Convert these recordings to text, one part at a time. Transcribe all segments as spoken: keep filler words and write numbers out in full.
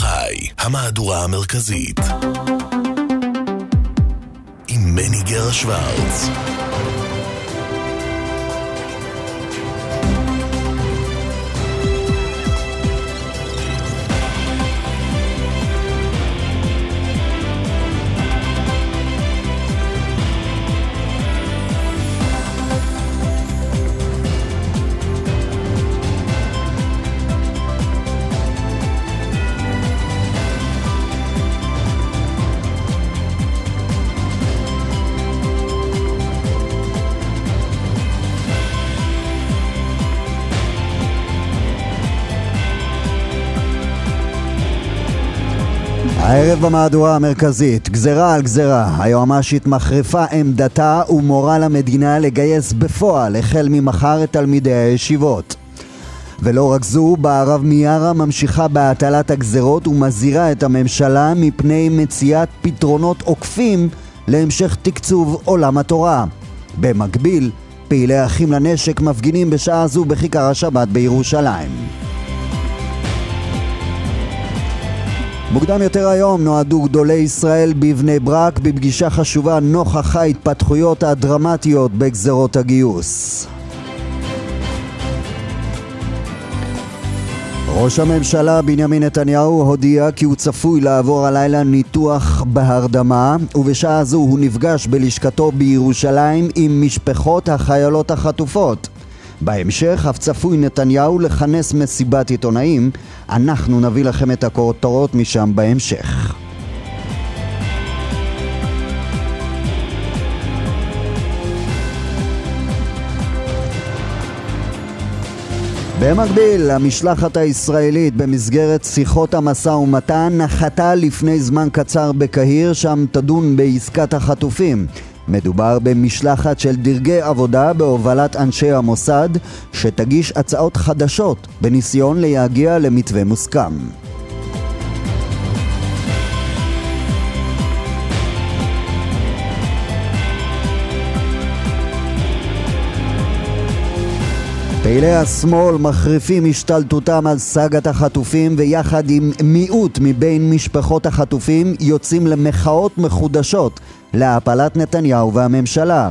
חי, המהדורה המרכזית. עם מני גר שוורץ. הערב במהדורה המרכזית, גזרה על גזרה, היועמ"שית מחריפה עמדתה ומורה למדינה לגייס בפועל החל ממחר את תלמידי הישיבות. ולא רק זו, בערב מיארה ממשיכה בהטלת הגזרות ומזהירה את הממשלה מפני מציאת פתרונות עוקפים להמשך תקצוב עולם התורה. במקביל, פעילי אחים לנשק מפגינים בשעה זו בכיכר השבת בירושלים. מוקדם יותר היום נועדו גדולי ישראל בבני ברק בפגישה חשובה נוכח ההתפתחויות הדרמטיות בגזרות הגיוס. ראש הממשלה בנימין נתניהו הודיע כי הוא צפוי לעבור הלילה ניתוח בהרדמה, ובשעה זו הוא נפגש בלשכתו בירושלים עם משפחות החיילות החטופות. בהמשך אף צפוי נתניהו לכנס מסיבת עיתונאים. אנחנו נביא לכם את הכותרות משם בהמשך. במקביל, המשלחת הישראלית במסגרת שיחות המשא ומתן נחתה לפני זמן קצר בקהיר, שם תדון בעסקת החטופים. מדובר במשלחת של דרגי עבודה בהובלת אנשי המוסד שתגיש הצעות חדשות בניסיון להגיע למתווה מוסכם. פעילי השמאל מחריפים השתלטותם על סאגת החטופים, ויחד עם מיעוט מבין משפחות החטופים יוצאים למחאות מחודשות להפלת נתניהו והממשלה.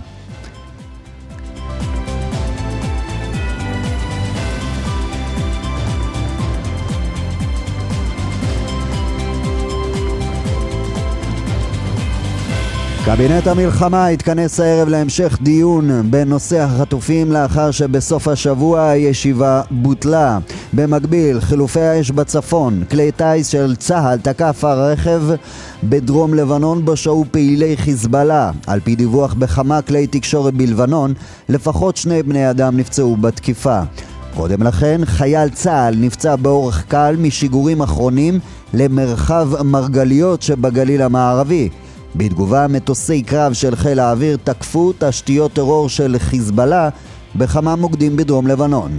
קבינט המלחמה התכנס הערב להמשך דיון בנושא החטופים לאחר שבסוף השבוע הישיבה בוטלה. במקביל, חילופי האש בצפון, כלי טייס של צה"ל תקף הרכב בדרום לבנון בו שהו פעילי חיזבאללה. על פי דיווח בכמה כלי תקשורת בלבנון, לפחות שני בני אדם נפצעו בתקיפה. קודם לכן, חייל צה"ל נפצע באורח קל משיגורים אחרונים למרחב מרגליות שבגליל המערבי. בתגובה, מטוסי קרב של חיל האוויר תקפו תשתיות טרור של חיזבאללה בכמה מוקדים בדרום לבנון.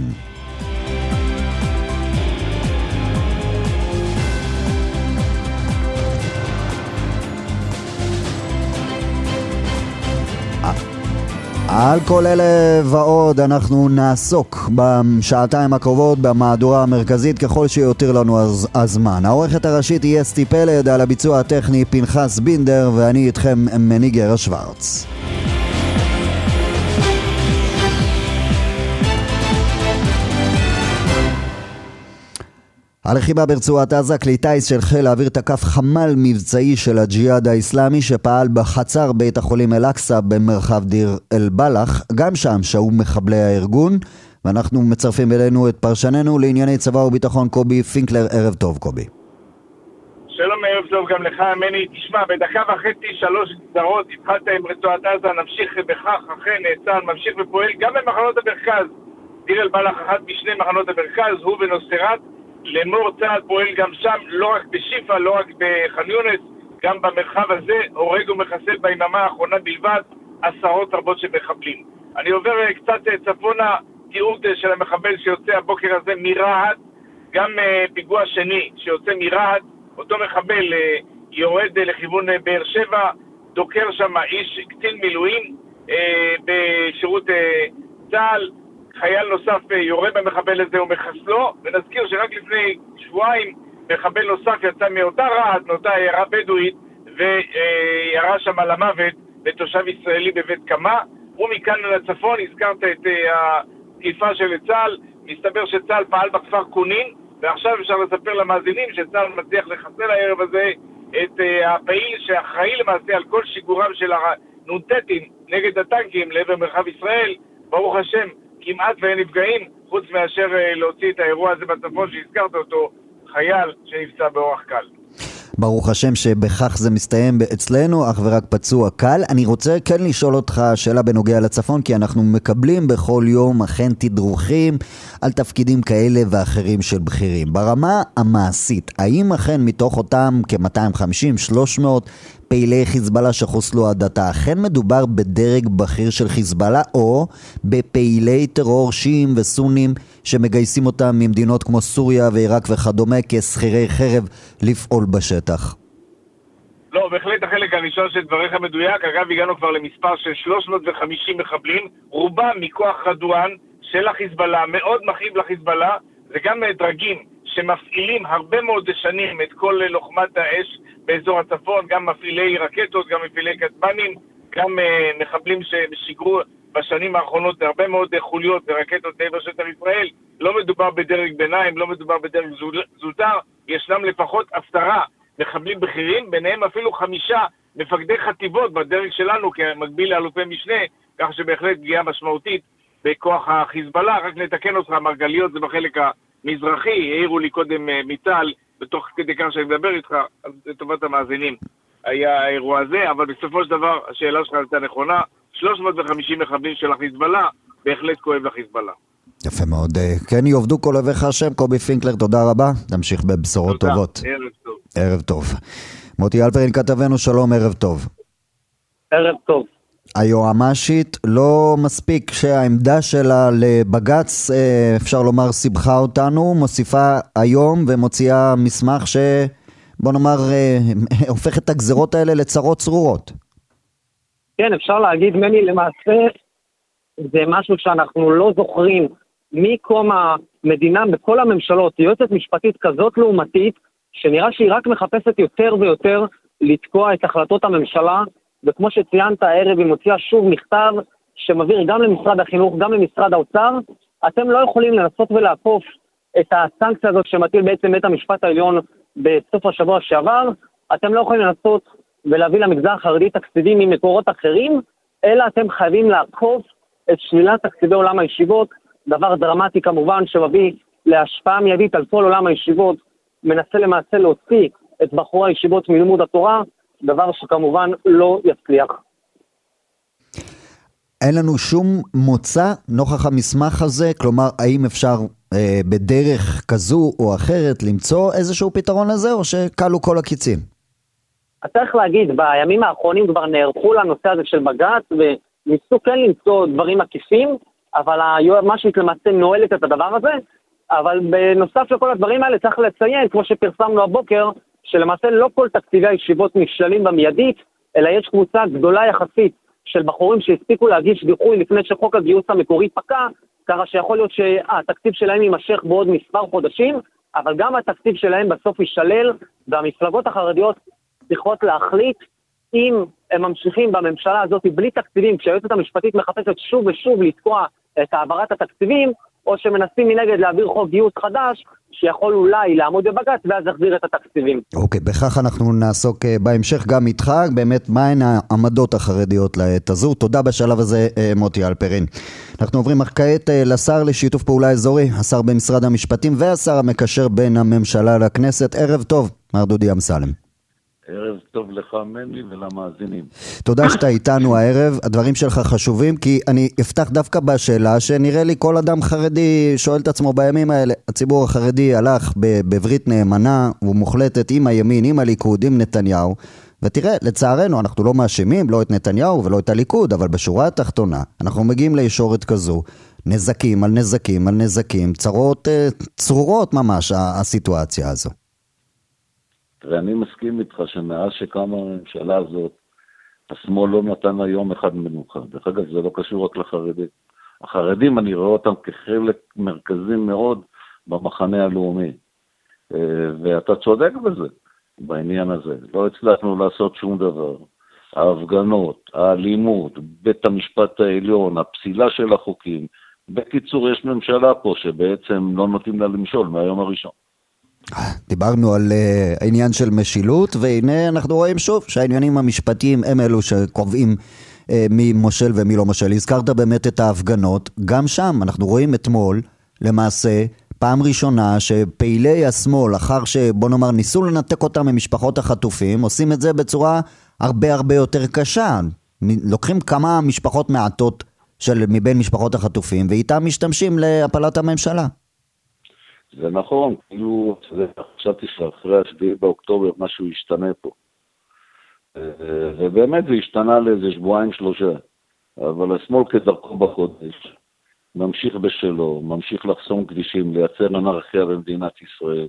על כל אלה ועוד אנחנו נעסוק בשעתיים הקרובות במהדורה המרכזית ככל שיותר לנו הזמן. העורכת הראשית היא אסתי פלד, על הביצוע הטכני פנחס בינדר, ואני איתכם מני גר שוורץ. הלחימה ברצועת עזה, כלי טייס של חיל האוויר תקף חמ"ל מבצעי של הג'יהאד האסלאמי שפעל בחצר בית החולים אל-אקצא במרחב דיר אל-בלח. גם שם שהו מחבלי הארגון, ואנחנו מצרפים אלינו את פרשננו לענייני צבא וביטחון קובי פינקלר. ערב טוב קובי. שלום, ערב טוב גם לך מני. תשמע, בדקה וחצי שלוש גזרות, התחלת עם רצועת עזה, נמשיך בכך. אכן צה"ל ממשיך ופועל גם במחנות המרכז. דיר אל-בלח אחת משני מחנות המרכז, הוא ונוסרת. למור צה"ל פועל גם שם, לא רק בשיפה, לא רק בח'אן יונס, גם במרחב הזה הורג ומחסל ביממה האחרונה בלבד עשרות רבות של מחבלים. אני עובר קצת צפונה, תיעוד של המחבל שיוצא הבוקר הזה מרהט, גם פיגוע שני שיוצא מרהט, אותו מחבל יורד לכיוון באר שבע, דוקר שם איש קצין מילואים בשירות צה"ל, חייל נוסף יורה במחבל הזה ומחסלו, ונזכיר שרק לפני שבועיים מחבל נוסף יצא מאותה רעד, מאותה עיירה בדואית, וירה שם על המוות בתושב ישראלי בבית קמה. ומכאן לצפון, הזכרת את התקיפה של צה"ל, מסתבר שצה"ל פעל בכפר קונין, ועכשיו אפשר לספר למאזינים שצה"ל מצליח לחסל הערב הזה את הפעיל שאחראי למעשה על כל שיגורם של הנונטטים נגד הטנקים לעבר מרחב ישראל. ברוך השם, כמעט ואין נפגעים, חוץ מאשר להוציא את האירוע הזה בצפון שהזכרת אותו, חייל שנפצע באורח קל. ברוך השם שבכך זה מסתיים אצלנו, אך ורק פצוע קל. אני רוצה כן לשאול אותך שאלה בנוגע לצפון, כי אנחנו מקבלים בכל יום אכן תדרוכים על תפקידים כאלה ואחרים של בכירים. ברמה המעשית, האם אכן מתוך אותם כ-מאתיים וחמישים שלוש מאות פעילי חיזבאללה שחוסלו עד עתה, אכן מדובר בדרג בכיר של חיזבאללה, או בפעילי טרור שיעים וסונים שמגייסים אותם ממדינות כמו סוריה ועיראק וכדומה כסחירי חרב לפעול בשטח? לא, בהחלט החלק הראשון של דבריך מדויק. אגב, הגענו כבר למספר של שלוש מאות וחמישים מחבלים, רובם מכוח רדואן של החיזבאללה, מאוד מכאיב לחיזבאללה. זה גם דרגים שמפעילים הרבה מאוד שנים את כל לוחמת האש באזור הצפון, גם מפעילי רקטות, גם מפעילי כטב"מים, גם uh, מחבלים ששיגרו בשנים האחרונות הרבה מאוד חוליות ורקטות לעבר שטח ישראל. לא מדובר בדרג ביניים, לא מדובר בדרג זוטר, ישנם לפחות עשרה מחבלים בכירים, ביניהם אפילו חמישה מפקדי חטיבות בדרג שלנו כמקביל לאלופי משנה, כך שבהחלט פגיעה משמעותית בכוח החיזבאללה. רק נתקן אותך, מרגליות זה בחלק המזרחי, העירו לי קודם מצה"ל, בתוך כדי כך שאני מדבר איתך, לטובת המאזינים, היה האירוע הזה, אבל בסופו של דבר השאלה שלך הייתה נכונה, שלוש מאות וחמישים מחבלים של החיזבאללה, בהחלט כואב לחיזבאללה. יפה מאוד. כן, יעבדו כל אוהביך השם. קובי פינקלר, תודה רבה. נמשיך בבשורות תודה. טובות. ערב טוב. ערב טוב. מוטי אלפרין כתבנו, שלום, ערב טוב. ערב טוב. היועמ"שית לא מספיק שהעמדה שלה לבג"ץ, אפשר לומר, סיבכה אותנו, מוסיפה היום ומוציאה מסמך שבוא נאמר הופך את הגזרות האלה לצרות צרורות. כן, אפשר להגיד, מני, למעשה זה משהו שאנחנו לא זוכרים מקום המדינה בכל הממשלות, יועצת משפטית כזאת לעומתית, שנראה שהיא רק מחפשת יותר ויותר לתקוע את החלטות הממשלה, וכמו שציינת הערב, היא מוציאה שוב מכתב שמבהיר גם למשרד החינוך, גם למשרד האוצר, אתם לא יכולים לנסות ולעקוף את הסנקציה הזאת שמטיל בעצם בית המשפט העליון בסוף השבוע שעבר, אתם לא יכולים לנסות ולהביא למגזר החרדי תקציבים ממקורות אחרים, אלא אתם חייבים לעקוף את שלילת תקציבי עולם הישיבות, דבר דרמטי כמובן שמביא להשפעה מיידית על כל עולם הישיבות, מנסה למעשה להוציא את בחורי הישיבות מלימוד התורה, דבר שכמובן לא יצליח. אין לנו שום מוצא נוכח המסמך הזה, כלומר האם אפשר אה, בדרך כזו או אחרת למצוא איזשהו פתרון לזה, או שקלו כל הקיצים? צריך להגיד, בימים האחרונים כבר נערכו לנושא הזה של בג"ץ, וניסו כן למצוא דברים עקיפים, אבל היועמ"שית למעשה נועלת את הדבר הזה, אבל בנוסף לכל הדברים האלה צריך לציין, כמו שפרסמנו הבוקר, שלמעשה לא כל תקציבי הישיבות נשללים במיידית, אלא יש קבוצה גדולה יחסית של בחורים שהספיקו להגיש דיחוי לפני שחוק הגיוס המקורי פקע, ככה שיכול להיות שהתקציב שלהם יימשך בעוד מספר חודשים, אבל גם התקציב שלהם בסוף יישלל, והמפלגות החרדיות צריכות להחליט אם הם ממשיכים בממשלה הזאת בלי תקציבים, כשהיועצת המשפטית מחפשת שוב ושוב לתקוע את העברת התקציבים, או שמנסים מנגד להעביר חוק גיוס חדש, שיכול אולי לעמוד בבג"ץ ואז להחזיר את התקציבים. אוקיי, בכך אנחנו נעסוק בהמשך גם איתך, באמת מהן העמדות החרדיות לעת הזו. תודה בשלב הזה מוטי אלפרין. אנחנו עוברים כעת לשר לשיתוף פעולה אזורי, השר במשרד המשפטים והשר המקשר בין הממשלה לכנסת. ערב טוב, מר דודי אמסלם. ערב טוב לך מני ולמאזינים. תודה שאתה איתנו הערב, הדברים שלך חשובים, כי אני אפתח דווקא בשאלה שנראה לי כל אדם חרדי שואל את עצמו בימים האלה. הציבור החרדי הלך בברית נאמנה ומוחלטת עם הימין, עם הליכוד, עם נתניהו, ותראה, לצערנו אנחנו לא מאשימים, לא את נתניהו ולא את הליכוד, אבל בשורה התחתונה אנחנו מגיעים לישורת כזו, נזקים על נזקים על נזקים, צרות, צרורות ממש הסיטואציה הזו. תראה, אני מסכים איתך שמאז שקמה הממשלה הזאת, השמאל לא נתן לה יום אחד מנוחה. דרך אגב, זה לא קשור רק לחרדים. החרדים, אני רואה אותם כחלק מרכזי מאוד במחנה הלאומי. ואתה צודק בזה, בעניין הזה. לא הצלחנו לעשות שום דבר. ההפגנות, האלימות, בית המשפט העליון, הפסילה של החוקים. בקיצור, יש ממשלה פה שבעצם לא נותנים לה למשול מהיום הראשון. דיברנו על uh, העניין של משילות, והנה אנחנו רואים שוב שהעניינים המשפטיים הם אלו שקובעים uh, מי מושל ומי לא מושל. הזכרת באמת את ההפגנות, גם שם אנחנו רואים אתמול למעשה פעם ראשונה שפעילי השמאל, אחר שבוא נאמר ניסו לנתק אותם ממשפחות החטופים, עושים את זה בצורה הרבה הרבה יותר קשה. לוקחים כמה משפחות מעטות של מבין משפחות החטופים, ואיתם משתמשים להפלת הממשלה. זה נכון, כאילו, חשבתי שאחרי השביעי באוקטובר משהו ישתנה פה. ובאמת זה השתנה לאיזה שבועיים שלושה. אבל השמאל כדרכו בחודש, ממשיך בשלו, ממשיך לחסום כבישים, לייצר אנרכיה במדינת ישראל.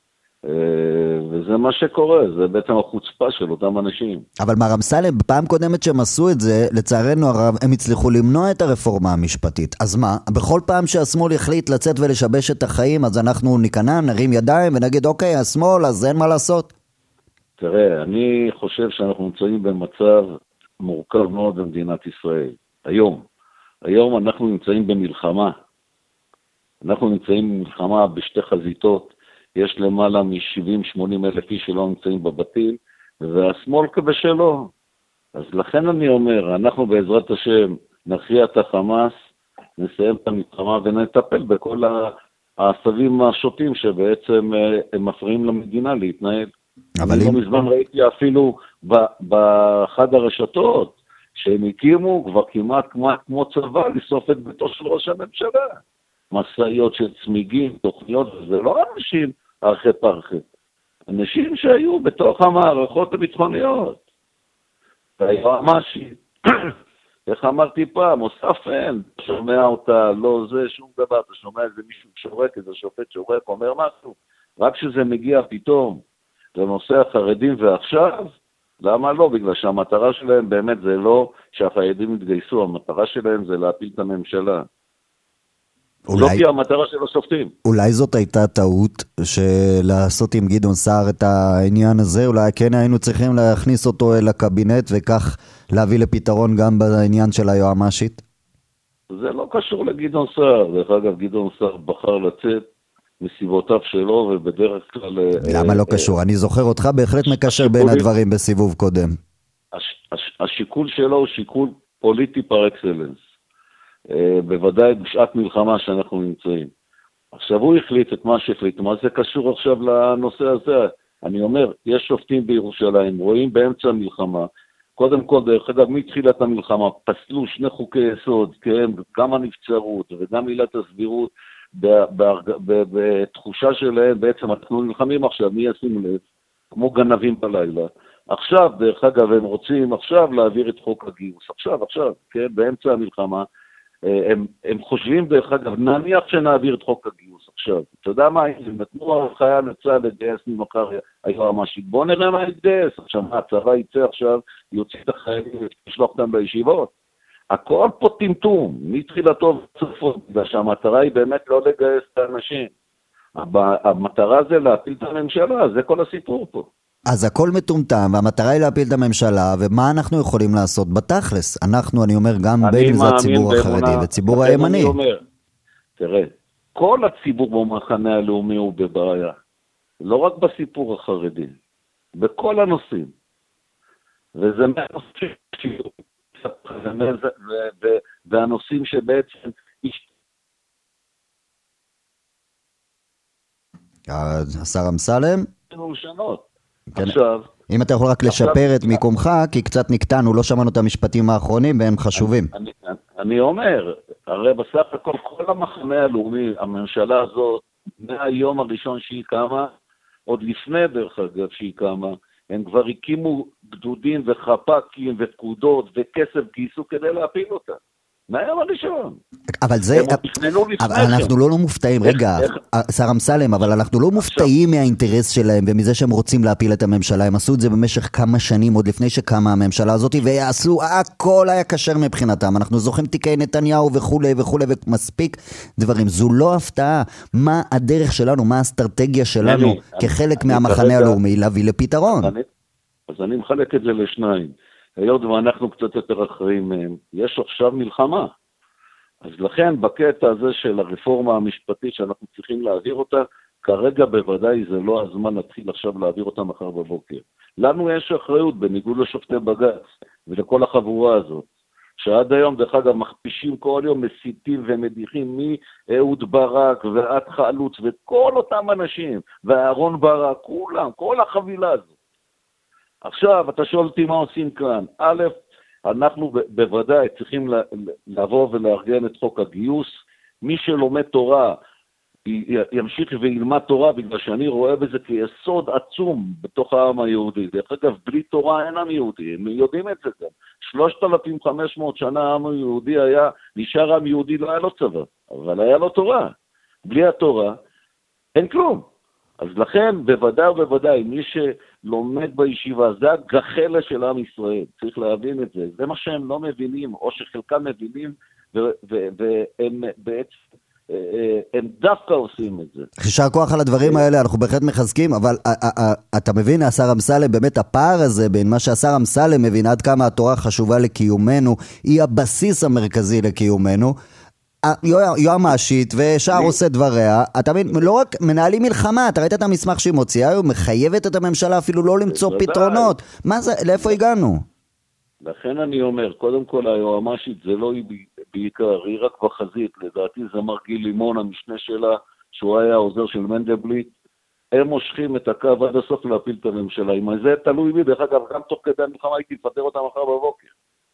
וזה מה שקורה, זה בעצם החוצפה של אותם אנשים. אבל מר אמסלם, בפעם קודמת שהם עשו את זה, לצערנו הרב, הם הצליחו למנוע את הרפורמה המשפטית. אז מה? בכל פעם שהשמאל יחליט לצאת ולשבש את החיים, אז אנחנו ניכנע, נרים ידיים ונגיד, אוקיי, השמאל, אז אין מה לעשות. תראה, אני חושב שאנחנו נמצאים במצב מורכב מאוד במדינת ישראל. היום. היום אנחנו נמצאים במלחמה. אנחנו נמצאים במלחמה בשתי חזיתות. יש למעלה מ-שבעים שמונים אלף איש שלא נמצאים בבתים, והשמאל כבשלו. אז לכן אני אומר, אנחנו בעזרת השם נכריע את החמאס, נסיים את המלחמה ונטפל בכל העשבים השוטים שבעצם הם מפריעים למדינה להתנהל. אבל אני אם... לא מזמן ראיתי אפילו באחד הרשתות, שהם הקימו כבר כמעט כמו, כמו צבא לסוף את ביתו של ראש הממשלה. מסעיות של צמיגים, תוכניות, וזה לא אנשים ארחי פרחי. אנשים שהיו בתוך המערכות הביטחוניות. והיועמ"שית, איך אמרתי פעם, אוסף אין, שומע אותה, לא זה, שום דבר, אתה שומע איזה מישהו שורק, איזה שופט שורק, אומר משהו, רק שזה מגיע פתאום לנושא החרדים ועכשיו, למה לא? בגלל שהמטרה שלהם באמת זה לא שהחרדים יתגייסו, המטרה שלהם זה להפיל את הממשלה. אולי, לא כי המטרה של השופטים. אולי זאת הייתה טעות שלעשות עם גדעון סער את העניין הזה, אולי כן היינו צריכים להכניס אותו אל הקבינט וכך להביא לפתרון גם בעניין של היועמ"שית? זה לא קשור לגדעון סער, דרך אגב גדעון סער בחר לצאת מסיבותיו שלו ובדרך כלל... למה לא קשור? אני זוכר אותך בהחלט מקשר בין הדברים בסיבוב קודם. השיקול שלו הוא שיקול פוליטי פר אקסלנס. בוודאי בשעת מלחמה שאנחנו נמצאים. עכשיו הוא החליט את מה שהחליט, מה זה קשור עכשיו לנושא הזה? אני אומר, יש שופטים בירושלים, רואים באמצע המלחמה, קודם כל, דרך אגב, מתחילת המלחמה, פסלו שני חוקי יסוד, כן, גם הנבצרות וגם עילת הסבירות, בתחושה שלהם, בעצם אנחנו נלחמים עכשיו, מי ישים לב, כמו גנבים בלילה. עכשיו, דרך אגב, הם רוצים עכשיו להעביר את חוק הגיוס, עכשיו, עכשיו, כן, באמצע המלחמה, הם, הם חושבים דרך אגב, נניח שנעביר את חוק הגיוס עכשיו. אתה יודע מה, אם נתנו חייל לצה"ל לגייס ממחר היועמ"שית, בוא נראה מה יתגייס. עכשיו, הצבא יצא עכשיו, יוציא את החיילים וישלוח אותם בישיבות. הכל פה טמטום, מתחילתו וצפות, בגלל שהמטרה היא באמת לא לגייס את האנשים. המטרה זה להפיל את הממשלה, זה כל הסיפור פה. אז הכל מטומטם, והמטרה היא להפיל את הממשלה, ומה אנחנו יכולים לעשות בתכלס? אנחנו, אני אומר, גם בין אם זה הציבור החרדי וציבור הימני. אני אומר, תראה, כל הציבור במחנה הלאומי הוא בבעיה. לא רק בסיפור החרדי, בכל הנושאים. וזה מהנושאים, והנושאים שבעצם... השר אמסלם? לשנות. כן. עכשיו, אם אתה יכול רק עכשיו, לשפר את מיקומך, כי קצת נקטענו, לא שמענו את המשפטים האחרונים והם חשובים. אני, אני, אני אומר, הרי בסך הכל כל המחנה הלאומי, הממשלה הזאת, מהיום הראשון שהיא קמה, עוד לפני דרך אגב שהיא קמה, הם כבר הקימו גדודים וחפקים ופקודות וכסף גייסו כדי להפיל אותה. מהיום הראשון. אבל זה, אבל אנחנו לא, לא מופתעים, רגע, שר אמסלם, אבל אנחנו לא מופתעים מהאינטרס שלהם ומזה שהם רוצים להפיל את הממשלה. הם עשו את זה במשך כמה שנים, עוד לפני שקמה הממשלה הזאת, ועשו, הכל היה קשר מבחינתם. אנחנו זוכרים תיקי נתניהו וכו' וכו' ומספיק דברים. זו לא הפתעה. מה הדרך שלנו, מה האסטרטגיה שלנו כחלק מהמחנה הלאומי להביא לפתרון? אז אני מחלק את זה לשניים. היות ואנחנו קצת יותר אחרים מהם, יש עכשיו מלחמה. אז לכן בקטע הזה של הרפורמה המשפטית שאנחנו צריכים להעביר אותה, כרגע בוודאי זה לא הזמן להתחיל עכשיו להעביר אותה מחר בבוקר. לנו יש אחריות בניגוד לשופטי בג"ץ ולכל החבורה הזאת, שעד היום דרך אגב מכפישים כל יום, מסיתים ומדיחים מאהוד ברק ועד חלוץ וכל אותם אנשים, ואהרון ברק, כולם, כל החבילה הזאת. עכשיו, אתה שואל אותי מה עושים כאן. א', אנחנו בוודאי צריכים לבוא ולארגן את חוק הגיוס. מי שלומד תורה ימשיך וילמד תורה, בגלל שאני רואה בזה כיסוד עצום בתוך העם היהודי. דרך אגב, בלי תורה אין עם יהודי, הם יודעים את זה גם. שלושת אלפים וחמש מאות שנה העם היהודי היה, נשאר עם יהודי, לא היה לו צבא, אבל היה לו תורה. בלי התורה אין כלום. אז לכן, בוודאי ובוודאי, מי שלומד בישיבה, זה הגחלה של עם ישראל, צריך להבין את זה. זה מה שהם לא מבינים, או שחלקם מבינים, והם בעצם, הם דווקא עושים את זה. יישר כוח על הדברים האלה, אנחנו בהחלט מחזקים, אבל אתה מבין, השר אמסלם, באמת הפער הזה בין מה שהשר אמסלם מבין, עד כמה התורה חשובה לקיומנו, היא הבסיס המרכזי לקיומנו, יועמ"שית ושאר עושה דבריה, אתה מבין, לא רק מנהלים מלחמה, אתה ראית את המסמך שהיא מוציאה, היא מחייבת את הממשלה אפילו לא למצוא פתרונות. מה זה, לאיפה הגענו? לכן אני אומר, קודם כל היועמ"שית זה לא היא בעיקר, היא רק בחזית, לדעתי זה מר גיל לימון, המשנה שלה, שהוא היה העוזר של מנדלבליט, הם מושכים את הקו עד הסוף להפיל את הממשלה. אם זה תלוי בי, דרך אגב, גם תוך כדי המלחמה הייתי לפטר אותה מחר בבוקר.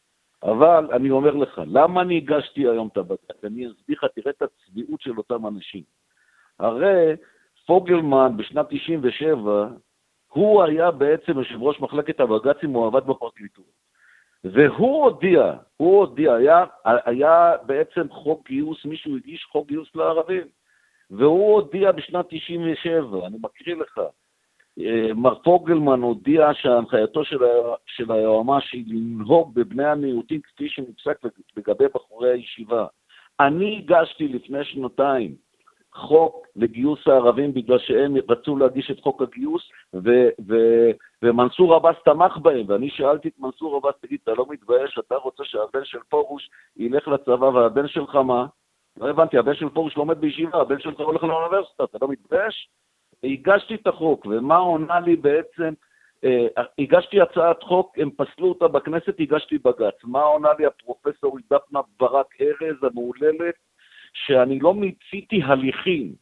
אבל אני אומר לך, למה אני הגשתי היום את הבג"ץ? אני אסביר לך, תראה את הצביעות של אותם אנשים. הרי פוגלמן בשנת תשעים ושבע, הוא היה בעצם יושב ראש מחלקת הבג"צים, הוא עבד בפרקליטות. והוא הודיע, הוא הודיע, היה, היה בעצם חוק גיוס, מישהו הגיש חוק גיוס לערבים. והוא הודיע בשנת תשעים ושבע, אני מקריא לך, מר פוגלמן הודיע שההנחייתו של, של היועמ"ש היא לנהוג בבני המיעוטים כפי שנפסק לגבי בחורי הישיבה. אני הגשתי לפני שנתיים חוק לגיוס הערבים בגלל שהם רצו להגיש את חוק הגיוס ו, ו, ומנסור עבאס תמך בהם, ואני שאלתי את מנסור עבאס, תגיד, אתה לא מתבייש, אתה רוצה שהבן של פורוש ילך לצבא והבן שלך מה? לא הבנתי, הבן של פורוש לומד בישיבה, הבן שלך הולך לאוניברסיטה, אתה לא מתבייש? הגשתי את החוק, ומה עונה לי בעצם, אה, הגשתי הצעת חוק, הם פסלו אותה בכנסת, הגשתי בג"ץ. מה עונה לי הפרופסור דפנה ברק ארז המעוללת, שאני לא מיציתי הליכים.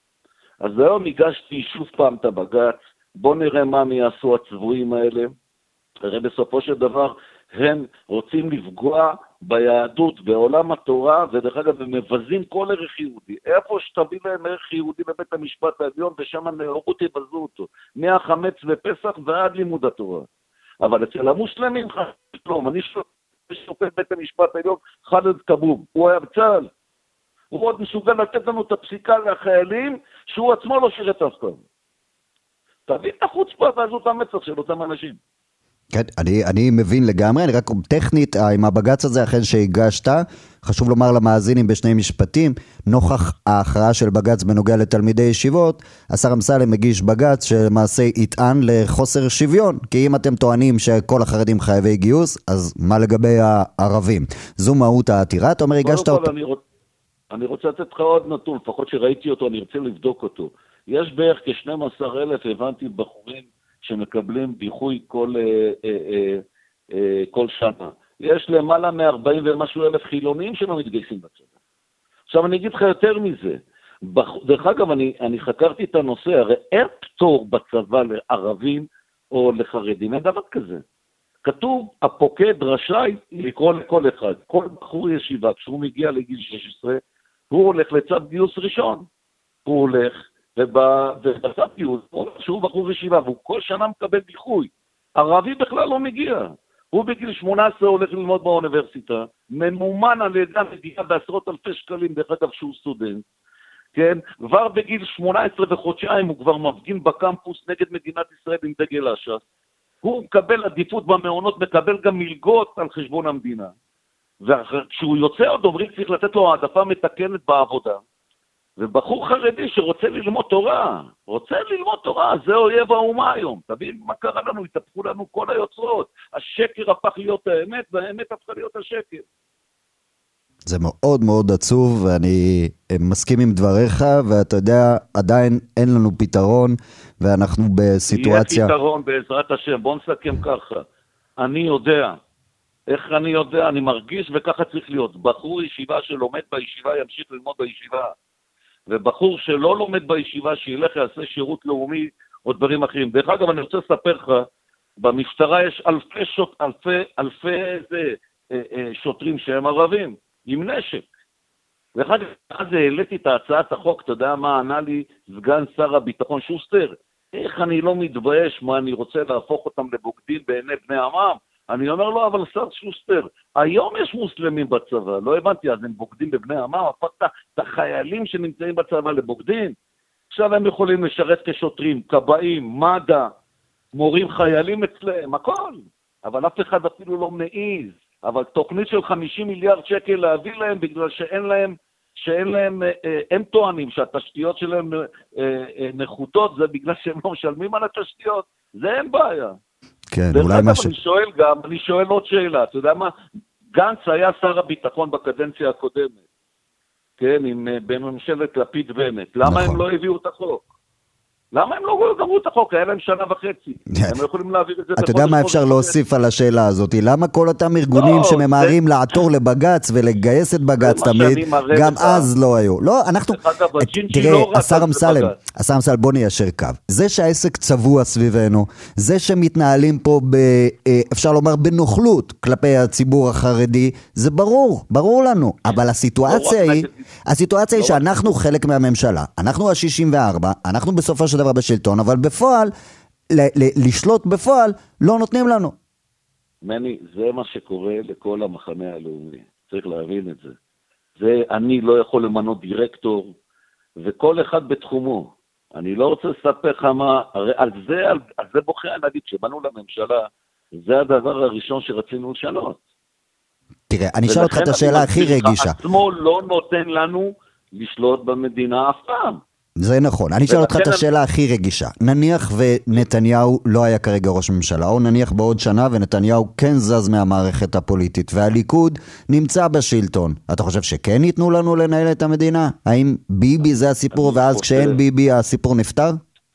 אז היום הגשתי שוב פעם את הבג"ץ, בוא נראה מה מי יעשו הצבועים האלה, הרי בסופו של דבר הם רוצים לפגוע ביהדות, בעולם התורה, ודרך אגב הם מבזים כל ערך יהודי. איפה שתביא להם ערך יהודי בבית המשפט העליון, ושם הנאורות יבזו אותו, מהחמץ ופסח ועד לימוד התורה. אבל אצל המוסלמים חלום, אני שופט בית המשפט העליון, חאלד כבוב, הוא היה בצה"ל, הוא עוד מסוגל לתת לנו את הפסיקה לחיילים, שהוא עצמו לא שירת אף פעם. תביא את החוצפה ועזות המצח של אותם אנשים. כן, אני, אני מבין לגמרי, אני רק טכנית, עם הבג"ץ הזה אחרי שהגשת, חשוב לומר למאזינים בשני משפטים, נוכח ההכרעה של בג"ץ בנוגע לתלמידי ישיבות, השר אמסלם מגיש בג"ץ שלמעשה יטען לחוסר שוויון, כי אם אתם טוענים שכל החרדים חייבי גיוס, אז מה לגבי הערבים? זו מהות העתירה, אתה אומר, הגשת אותו? אני, רוצ... אני רוצה לתת לך עוד נתון, לפחות שראיתי אותו, אני רוצה לבדוק אותו. יש בערך כ-שנים עשר אלף, הבנתי, בחורים, שמקבלים דיחוי כל, אה, אה, אה, כל שנה. יש למעלה מ-ארבעים ומשהו אלף חילונים שלא מתגייסים בצבא. עכשיו אני אגיד לך יותר מזה. דרך אגב, אני, אני חקרתי את הנושא, הרי אין פטור בצבא לערבים או לחרדים, אין דבר כזה. כתוב, הפוקד רשאי לקרוא לכל אחד. כל בחור ישיבה, כשהוא מגיע לגיל שש עשרה, הוא הולך לצו גיוס ראשון. הוא הולך, ובצו גיוס, שהוא בחור ישיבה, והוא כל שנה מקבל דיחוי. ערבי בכלל לא מגיע. הוא בגיל שמונה עשרה הולך ללמוד באוניברסיטה, ממומן על ידי המדינה בעשרות אלפי שקלים, דרך אגב שהוא סטודנט, כן? כבר בגיל שמונה עשרה וחודשיים הוא כבר מפגין בקמפוס נגד מדינת ישראל עם דגל אש"ף. הוא מקבל עדיפות במעונות, מקבל גם מלגות על חשבון המדינה. וכשהוא יוצא עוד אומרים צריך לתת לו העדפה מתקנת בעבודה. ובחור חרדי שרוצה ללמוד תורה, רוצה ללמוד תורה, זה אויב האומה היום. תבין מה קרה לנו, התהפכו לנו כל היוצרות. השקר הפך להיות האמת, והאמת הפכה להיות השקר. זה מאוד מאוד עצוב, ואני מסכים עם דבריך, ואתה יודע, עדיין אין לנו פתרון, ואנחנו בסיטואציה... יהיה פתרון בעזרת השם, בוא נסכם ככה. אני יודע, איך אני יודע, אני מרגיש וככה צריך להיות. בחור ישיבה שלומד בישיבה ימשיך ללמוד בישיבה. ובחור שלא לומד בישיבה שילך יעשה שירות לאומי או דברים אחרים. דרך אגב, אני רוצה לספר לך, במשטרה יש אלפי, שוט, אלפי, אלפי זה, אה, אה, שוטרים שהם ערבים, עם נשק. דרך אגב, אז העליתי את הצעת החוק, אתה יודע מה ענה לי סגן שר הביטחון שוסטר? איך אני לא מתבייש, מה אני רוצה להפוך אותם לבוגדים בעיני בני עמם? אני אומר לו, אבל שר שוסטר, היום יש מוסלמים בצבא, לא הבנתי, אז הם בוגדים בבני עמם, הפכת את החיילים שנמצאים בצבא לבוגדים, עכשיו הם יכולים לשרת כשוטרים, קבעים, מד"א, מורים חיילים אצלם, הכל, אבל אף אחד אפילו לא מעיז, אבל תוכנית של חמישים מיליארד שקל להביא להם, בגלל שאין להם, שאין להם, הם טוענים שהתשתיות שלהם נחותות, זה בגלל שהם לא משלמים על התשתיות, זה אין בעיה. כן, אולי מה ש... אני שואל גם, אני שואל עוד שאלה, אתה יודע מה? גנץ היה שר הביטחון בקדנציה הקודמת, כן, עם, בממשלת לפיד בנט. למה נכון. הם לא הביאו את החוק? למה הם לא גמרו את החוק? היה להם שנה וחצי. הם לא יכולים להעביר את זה. אתה יודע מה אפשר להוסיף על השאלה הזאת? למה כל אותם ארגונים שממהרים לעתור לבגץ ולגייס את בגץ תמיד, גם אז לא היו. לא, אנחנו... תראה, השר אמסלם, השר אמסלם, בוא ניישר קו. זה שהעסק צבוע סביבנו, זה שמתנהלים פה, אפשר לומר, בנוכלות כלפי הציבור החרדי, זה ברור, ברור לנו. אבל הסיטואציה היא, הסיטואציה היא שאנחנו חלק מהממשלה. אנחנו ה-שישים וארבע, אנחנו בסופו של דבר בשלטון, אבל בפועל, ל- ל- לשלוט בפועל, לא נותנים לנו. מני, זה מה שקורה לכל המחנה הלאומי. צריך להבין את זה. זה, אני לא יכול למנות דירקטור, וכל אחד בתחומו. אני לא רוצה לספר לך מה, הרי על זה, על, על זה בוחר, נגיד, שבאנו לממשלה, זה הדבר הראשון שרצינו לשנות. תראה, אני אשאל אותך את השאלה הכי רגישה. עצמו לא נותן לנו לשלוט במדינה אף פעם. זה נכון. אני אשאל אותך את השאלה הכי רגישה. נניח ונתניהו לא היה כרגע ראש ממשלה, או נניח בעוד שנה ונתניהו כן זז מהמערכת הפוליטית, והליכוד נמצא בשלטון. אתה חושב שכן ייתנו לנו לנהל את המדינה? האם ביבי זה הסיפור, ואז כשאין ביבי הסיפור נפטר?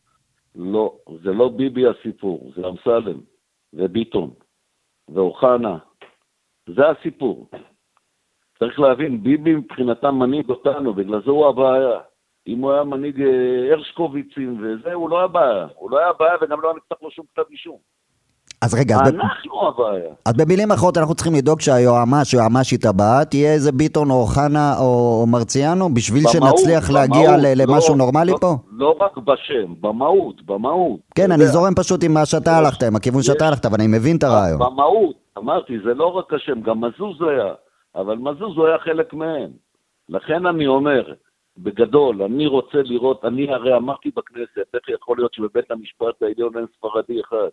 לא, זה לא ביבי הסיפור, זה אמסלם, וביטון, ואוחנה. זה הסיפור. צריך להבין, ביבי מבחינתם מנהיג אותנו, בגלל זה הוא הבעיה. אם הוא היה מנהיג הרשקוביצים וזה, הוא לא היה בעיה. הוא לא היה בעיה וגם לא נפתח לו שום כתב אישום. אז רגע, אנחנו הבעיה. אז במילים אחרות אנחנו צריכים לדאוג שהיועמ"ש, היועמ"שית הבאה, תהיה איזה ביטון או אוחנה או מרציאנו, בשביל שנצליח להגיע למשהו נורמלי פה? לא רק בשם, במהות, במהות. כן, אני זורם פשוט עם מה שאתה הלכת, עם הכיוון שאתה הלכת, אבל אני מבין את הרעיון. במהות, אמרתי, זה לא רק השם, גם מזוז היה, אבל מזוז היה חלק מהם. לכן אני אומר, בגדול, אני רוצה לראות, אני הרי אמרתי בכנסת, איך יכול להיות שבבית המשפט העליון אין ספרדי אחד?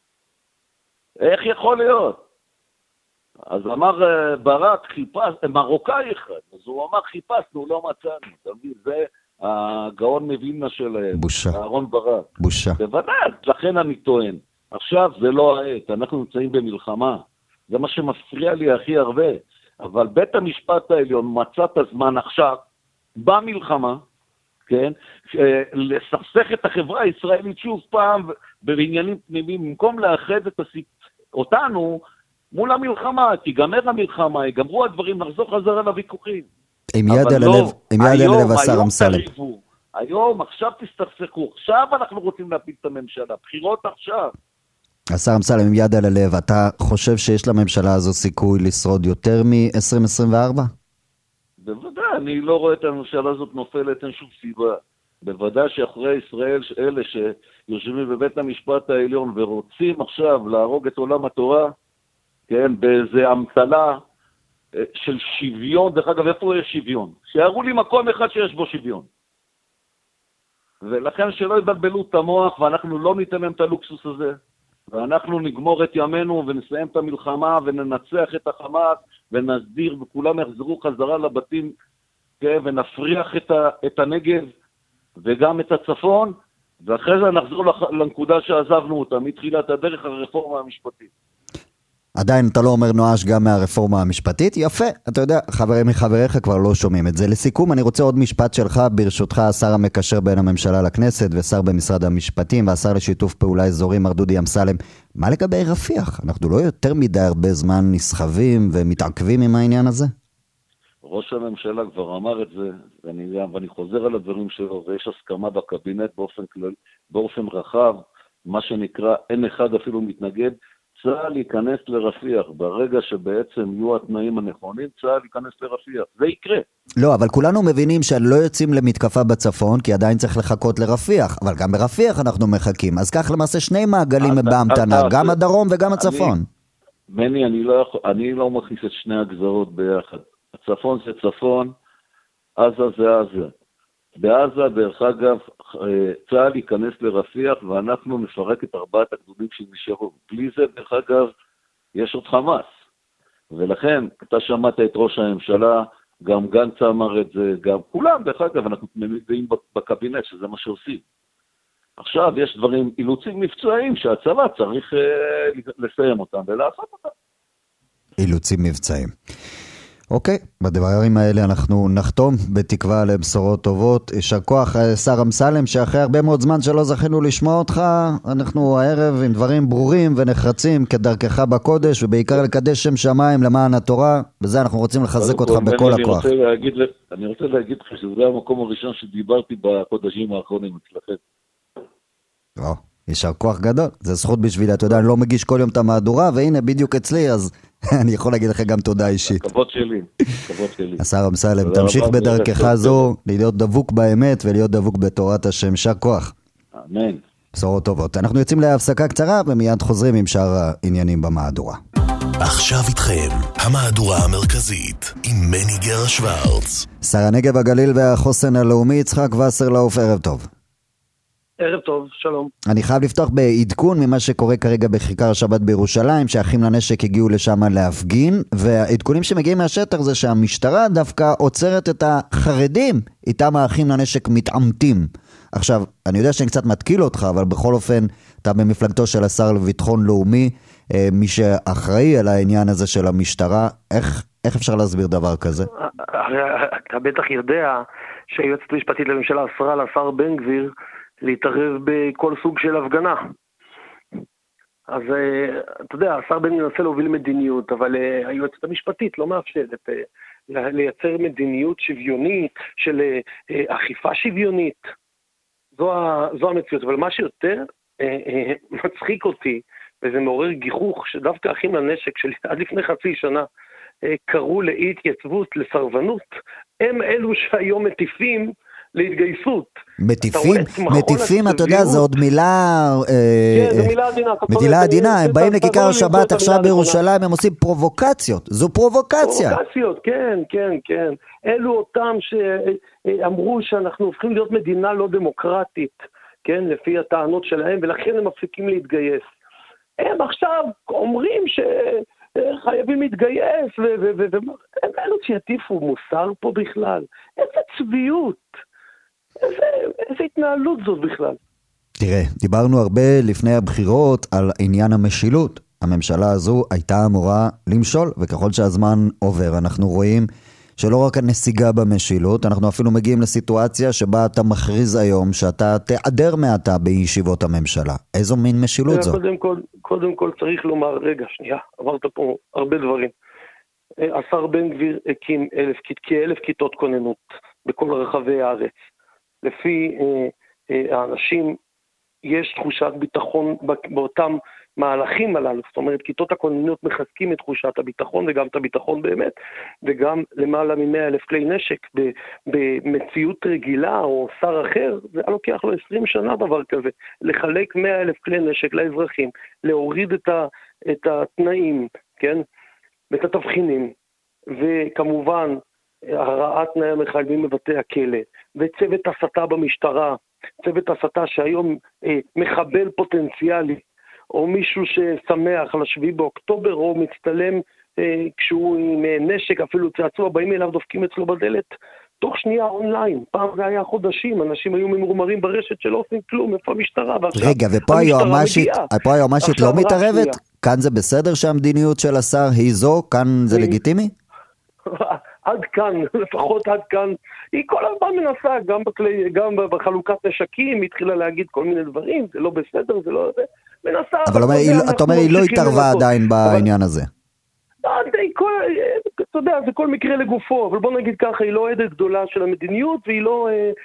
איך יכול להיות? אז אמר ברק, חיפש, מרוקאי אחד, אז הוא אמר חיפשנו, לא מצאנו, אתה מבין, זה הגאון מבינה שלהם, בושה. אהרון ברק. בושה. בוודאי, לכן אני טוען, עכשיו זה לא העת, אנחנו נמצאים במלחמה, זה מה שמפריע לי הכי הרבה, אבל בית המשפט העליון מצא את הזמן עכשיו, במלחמה, כן, לסכסך את החברה הישראלית שוב פעם בעניינים פנימיים, במקום לאחד את הסיפ... אותנו מול המלחמה, תיגמר המלחמה, יגמרו הדברים, נחזור חזרה לוויכוחים. עם יד על הלב, עם יד על הלב השר אמסלם. היום, עכשיו תסתכסכו, עכשיו אנחנו רוצים להפיל את הממשלה, בחירות עכשיו. השר אמסלם, עם יד על הלב, אתה חושב שיש לממשלה הזו סיכוי לשרוד יותר מ-עשרים עשרים וארבע? בוודאי, אני לא רואה את הממשלה הזאת נופלת, אין שום סיבה. בוודאי שאחרי ישראל, אלה שיושבים בבית המשפט העליון ורוצים עכשיו להרוג את עולם התורה, כן, באיזה המצלה של שוויון. דרך אגב, איפה יש שוויון? שיראו לי מקום אחד שיש בו שוויון. ולכן שלא יבלבלו את המוח, ואנחנו לא ניתן להם את הלוקסוס הזה, ואנחנו נגמור את ימינו ונסיים את המלחמה וננצח את החמאס ונסדיר וכולם יחזרו חזרה לבתים, כן, ונפריח את, ה, את הנגב וגם את הצפון, ואחרי זה נחזור לנקודה שעזבנו אותה מתחילת הדרך, הרפורמה המשפטית. עדיין אתה לא אומר נואש גם מהרפורמה המשפטית? יפה, אתה יודע, חברים מחבריך כבר לא שומעים את זה. לסיכום, אני רוצה עוד משפט שלך, ברשותך, השר המקשר בין הממשלה לכנסת, ושר במשרד המשפטים, והשר לשיתוף פעולה אזורי, מר דודי אמסלם. מה לגבי רפיח? אנחנו לא יותר מדי הרבה זמן נסחבים ומתעכבים עם העניין הזה? ראש הממשלה כבר אמר את זה, ואני, ואני חוזר על הדברים שלו, ויש הסכמה בקבינט באופן כלל, באופן רחב, מה שנקרא, אין אחד אפילו מתנגד, צה"ל ייכנס לרפיח, ברגע שבעצם יהיו התנאים הנכונים, צה"ל ייכנס לרפיח, זה יקרה. לא, אבל כולנו מבינים שלא יוצאים למתקפה בצפון, כי עדיין צריך לחכות לרפיח, אבל גם ברפיח אנחנו מחכים, אז כך למעשה שני מעגלים בהמתנה, גם הדרום וגם הצפון. מני, אני לא, אני לא מכניס את שני הגזרות ביחד. הצפון זה צפון, עזה זה עזה. בעזה, דרך אגב, צה"ל ייכנס לרפיח, ואנחנו נפרק את ארבעת הגדודים שנשארו. בלי זה, דרך אגב, יש עוד חמאס. ולכן, אתה שמעת את ראש הממשלה, גם גנץ אמר את זה, גם כולם, דרך אגב, אנחנו מביאים בקבינט, שזה מה שעושים. עכשיו, יש דברים, אילוצים מבצעיים, שהצבא צריך לסיים אותם ולעשות אותם. אילוצים מבצעיים. אוקיי, בדברים האלה אנחנו נחתום בתקווה לבשורות טובות. יישר כוח שר אמסלם, שאחרי הרבה מאוד זמן שלא זכינו לשמוע אותך, אנחנו הערב עם דברים ברורים ונחרצים כדרכך בקודש, ובעיקר לקדש שם שמיים למען התורה, בזה אנחנו רוצים לחזק אותך בכל הכוח. אני רוצה להגיד לך שזה המקום הראשון שדיברתי בחודשים האחרונים אצלכם. לא, יישר כוח גדול, זה זכות בשבילי, אתה יודע, אני לא מגיש כל יום את המהדורה, והנה בדיוק אצלי, אז אני יכול להגיד לך גם תודה אישית. כבוד שלי, כבוד שלי. השר אמסלם, תמשיך בדרכך זו, להיות דבוק באמת ולהיות דבוק בתורת השם. יישר כוח. אמן. בשורות טובות. אנחנו יוצאים להפסקה קצרה ומיד חוזרים עם שאר העניינים במהדורה. עכשיו איתכם, המהדורה המרכזית עם מני גר שוורץ. שר הנגב, הגליל והחוסן הלאומי יצחק וסרלאוף, ערב טוב. ערב טוב, שלום. אני חייב לפתוח בעדכון ממה שקורה כרגע בכיכר השבת בירושלים, שאחים לנשק הגיעו לשם להפגין, והעדכונים שמגיעים מהשטח זה שהמשטרה דווקא עוצרת את החרדים, איתם האחים לנשק מתעמתים. עכשיו, אני יודע שאני קצת מתקיל אותך, אבל בכל אופן, אתה במפלגתו של השר לביטחון לאומי, מי שאחראי על העניין הזה של המשטרה, איך, איך אפשר להסביר דבר כזה? אתה בטח יודע שהיועצת המשפטית לממשלה אסרה לשר בן גביר להתערב בכל סוג של הפגנה. אז אתה יודע, השר בן גביר מנסה להוביל מדיניות, אבל היועצת המשפטית לא מאפשרת לייצר מדיניות שוויונית של אכיפה שוויונית. זו, זו המציאות. אבל מה שיותר מצחיק אותי, וזה מעורר גיחוך, שדווקא אחים לנשק שעד לפני חצי שנה קראו לאי התייצבות, לסרבנות, הם אלו שהיום מטיפים להתגייסות. מטיפים, מטיפים, אתה יודע, זו עוד מילה... כן, זו מילה עדינה. מילה עדינה, הם באים לכיכר השבת עכשיו בירושלים, הם עושים פרובוקציות. זו פרובוקציה. פרובוקציות, כן, כן, כן. אלו אותם שאמרו שאנחנו הופכים להיות מדינה לא דמוקרטית, כן, לפי הטענות שלהם, ולכן הם מפסיקים להתגייס. הם עכשיו אומרים שחייבים להתגייס, והם אלו שיטיפו מוסר פה בכלל. איזה צביעות. איזה, איזה התנהלות זאת בכלל? תראה, דיברנו הרבה לפני הבחירות על עניין המשילות. הממשלה הזו הייתה אמורה למשול, וככל שהזמן עובר אנחנו רואים שלא רק הנסיגה במשילות, אנחנו אפילו מגיעים לסיטואציה שבה אתה מכריז היום שאתה תעדר מעתה בישיבות הממשלה. איזו מין משילות זו? קודם כל, קודם כל צריך לומר, רגע, שנייה, עברת פה הרבה דברים. השר בן גביר הקים אלף, כאלף כיתות כוננות בכל רחבי הארץ. לפי אה, אה, האנשים יש תחושת ביטחון באותם מהלכים הללו, זאת אומרת כיתות הכוננות מחזקים את תחושת הביטחון וגם את הביטחון באמת, וגם למעלה מ-מאה אלף כלי נשק במציאות רגילה או שר אחר, זה לוקח לו עשרים שנה דבר כזה, לחלק מאה אלף כלי נשק לאזרחים, להוריד את, ה, את התנאים, כן? ואת התבחינים, וכמובן, הרעת תנאי המחייבים בבתי הכלא, וצוות הסתה במשטרה, צוות הסתה שהיום אה, מחבל פוטנציאלי, או מישהו ששמח על השביעי באוקטובר, או מצטלם אה, כשהוא עם אה, נשק, אפילו צעצוע, באים אליו, דופקים אצלו בדלת, תוך שנייה אונליין. פעם זה היה חודשים, אנשים היו ממורמרים ברשת שלא עושים כלום, איפה המשטרה? רגע, ופה היועמ"שית לא מתערבת? כאן זה בסדר שהמדיניות של השר היא זו? כאן זה לגיטימי? עד כאן, לפחות עד כאן, היא כל הזמן מנסה, גם, בכלי, גם בחלוקת נשקים, היא התחילה להגיד כל מיני דברים, זה לא בסדר, זה לא זה, מנסה... אבל אתה אומר, היא לא התערבה עדיין בעניין הזה. אתה יודע, זה כל מקרה לגופו, אבל בוא נגיד ככה, היא לא עדת גדולה של המדיניות, והיא לא...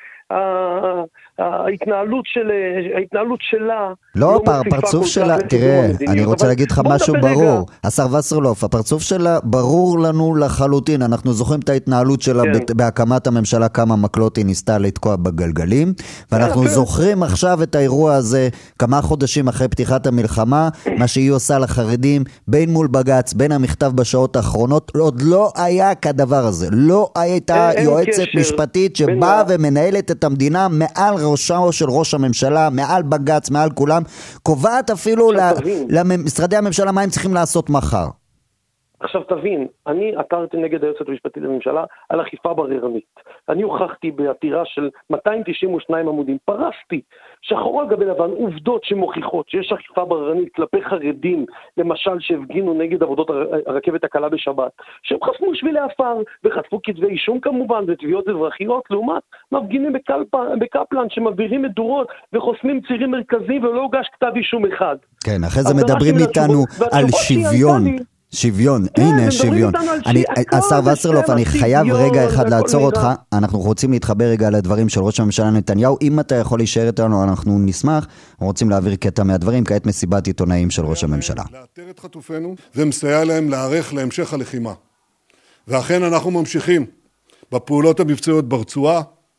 ההתנהלות של ההתנהלות שלה לא, הפרצוף שלה, תראה, אני רוצה להגיד לך משהו ברור, השר וסרלוף, הפרצוף שלה ברור לנו לחלוטין, אנחנו זוכרים את ההתנהלות שלה בהקמת הממשלה, כמה מקלות היא ניסתה לתקוע בגלגלים, ואנחנו זוכרים עכשיו את האירוע הזה כמה חודשים אחרי פתיחת המלחמה, מה שהיא עושה לחרדים בין מול בגץ, בין המכתב בשעות האחרונות, עוד לא היה כדבר הזה, לא הייתה יועצת משפטית שבאה ומנהלת את המדינה מעל ראשו של ראש הממשלה, מעל בגץ, מעל כולם, קובעת אפילו למשרדי הממשלה מה הם צריכים לעשות מחר. עכשיו תבין, אני עתרתי נגד היועצת המשפטית לממשלה על אכיפה בררנית. אני הוכחתי בעתירה של מאתיים תשעים ושניים עמודים, פרסתי שחור על גבי לבן עובדות שמוכיחות שיש אכיפה בררנית כלפי חרדים, למשל שהפגינו נגד עבודות הרכבת הקלה בשבת, שהם חסמו שבילי עפר וחטפו כתבי אישום כמובן ותביעות אזרחיות, לעומת מפגינים בקפלן שמעבירים מדורות וחוסמים צירים מרכזיים ולא הוגש כתב אישום אחד. כן, אחרי זה מדברים איתנו על שוויון. שוויון, הנה שוויון. השר וסרלוף, אני חייב רגע אחד לעצור אותך, אנחנו רוצים להתחבר רגע לדברים של ראש הממשלה נתניהו, אם אתה יכול להישאר איתנו אנחנו נשמח, אנחנו רוצים להעביר קטע מהדברים, כעת מסיבת עיתונאים של ראש הממשלה. לאתר את חטופינו ומסייע להם להיערך להמשך הלחימה. ואכן אנחנו ממשיכים בפעולות המבצעיות ברצועה,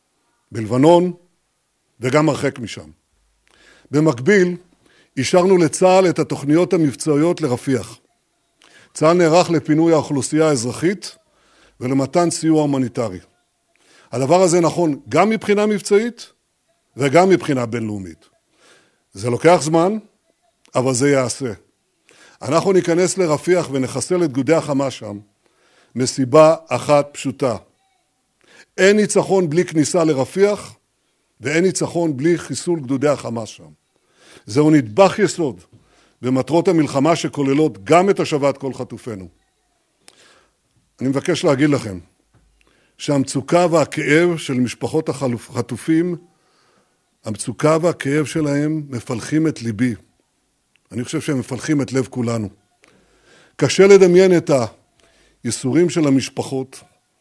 בלבנון וגם הרחק משם. במקביל, אישרנו לצה"ל את התוכניות המבצעיות לרפיח. צה"ל נערך לפינוי האוכלוסייה האזרחית ולמתן סיוע הומניטרי. הדבר הזה נכון גם מבחינה מבצעית וגם מבחינה בינלאומית. זה לוקח זמן, אבל זה יעשה. אנחנו ניכנס לרפיח ונחסל את גדודי החמאס שם, מסיבה אחת פשוטה. אין ניצחון בלי כניסה לרפיח, ואין ניצחון בלי חיסול גדודי החמאס שם. זהו נדבך יסוד במטרות המלחמה שכוללות גם את השבת כל חטופינו. אני מבקש להגיד לכם שהמצוקה והכאב של משפחות החטופים, המצוקה והכאב שלהם מפלחים את ליבי. אני חושב שהם מפלחים את לב כולנו. קשה לדמיין את הייסורים של המשפחות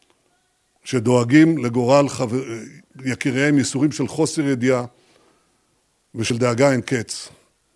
שדואגים לגורל חבר... יקיריהם, ייסורים של חוסר ידיעה ושל דאגה אין קץ.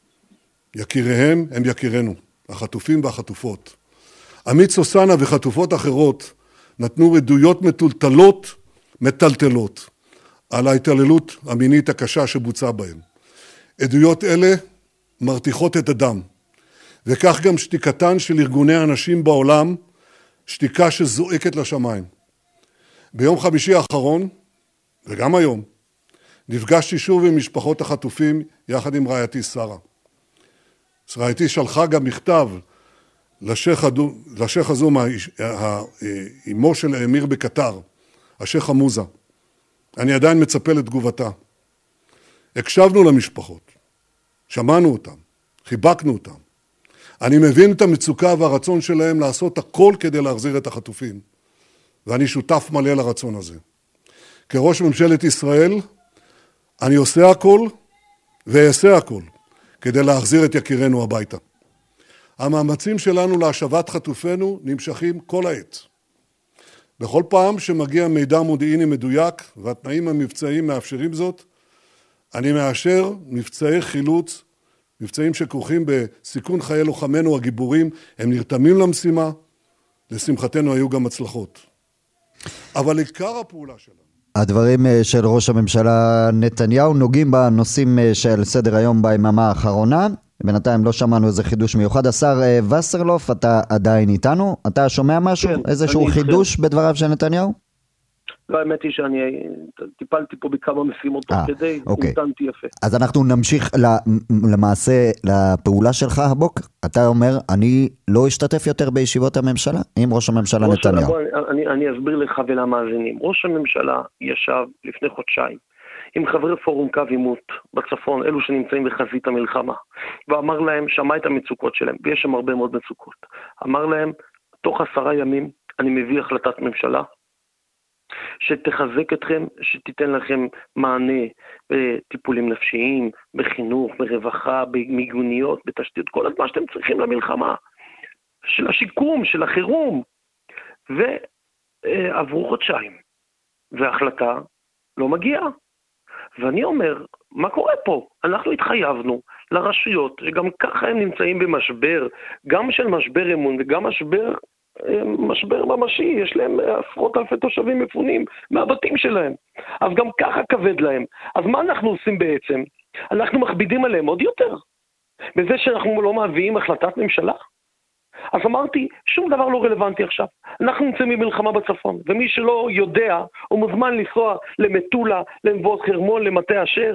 יקיריהם הם יקירנו, החטופים והחטופות. עמית סוסנה וחטופות אחרות נתנו עדויות מטולטלות, מטלטלות, על ההתעללות המינית הקשה שבוצעה בהם. עדויות אלה מרתיחות את הדם, וכך גם שתיקתן של ארגוני האנשים בעולם, שתיקה שזועקת לשמיים. ביום חמישי האחרון, וגם היום, נפגשתי שוב עם משפחות החטופים יחד עם רעייתי שרה. רעייתי שלחה גם מכתב לשייח הזום, אמו של אמיר בקטר, השייח חמוזה. אני עדיין מצפה לתגובתה. הקשבנו למשפחות, שמענו אותם, חיבקנו אותם. אני מבין את המצוקה והרצון שלהם לעשות הכל כדי להחזיר את החטופים, ואני שותף מלא לרצון הזה. כראש ממשלת ישראל, אני עושה הכל ואעשה הכל כדי להחזיר את יקירנו הביתה. המאמצים שלנו להשבת חטופינו נמשכים כל העת. בכל פעם שמגיע מידע מודיעיני מדויק והתנאים המבצעיים מאפשרים זאת, אני מאשר מבצעי חילוץ, מבצעים שכרוכים בסיכון חיי לוחמינו הגיבורים, הם נרתמים למשימה, לשמחתנו היו גם הצלחות. אבל עיקר הפעולה שלנו, הדברים של ראש הממשלה נתניהו נוגעים בנושאים של סדר היום ביממה האחרונה. בינתיים לא שמענו איזה חידוש מיוחד. השר וסרלוף, אתה עדיין איתנו? אתה שומע משהו? כן, איזשהו חידוש איתכם. בדבריו של נתניהו? לא, האמת היא שאני טיפלתי פה בכמה משימות תוך כדי, המתנתי יפה. אז אנחנו נמשיך למעשה לפעולה שלך הבוקר. אתה אומר, אני לא אשתתף יותר בישיבות הממשלה עם ראש הממשלה נתניהו. אני, אני אסביר לך ולמאזינים. ראש הממשלה ישב לפני חודשיים עם חברי פורום קו עימות בצפון, אלו שנמצאים בחזית המלחמה, ואמר להם, שמע את המצוקות שלהם, ויש שם הרבה מאוד מצוקות. אמר להם, תוך עשרה ימים אני מביא החלטת ממשלה, שתחזק אתכם, שתיתן לכם מענה בטיפולים נפשיים, בחינוך, ברווחה, במיגוניות, בתשתיות, כל הזמן שאתם צריכים למלחמה, של השיקום, של החירום. ועברו חודשיים, וההחלטה לא מגיעה. ואני אומר, מה קורה פה? אנחנו התחייבנו לרשויות, שגם ככה הם נמצאים במשבר, גם של משבר אמון וגם משבר משבר ממשי, יש להם עשרות אלפי תושבים מפונים מהבתים שלהם, אז גם ככה כבד להם. אז מה אנחנו עושים בעצם? אנחנו מכבידים עליהם עוד יותר בזה שאנחנו לא מביאים החלטת ממשלה. אז אמרתי, שום דבר לא רלוונטי עכשיו, אנחנו נמצאים במלחמה בצפון, ומי שלא יודע הוא מוזמן לנסוע למטולה, למבואות חרמון, למטה אשר,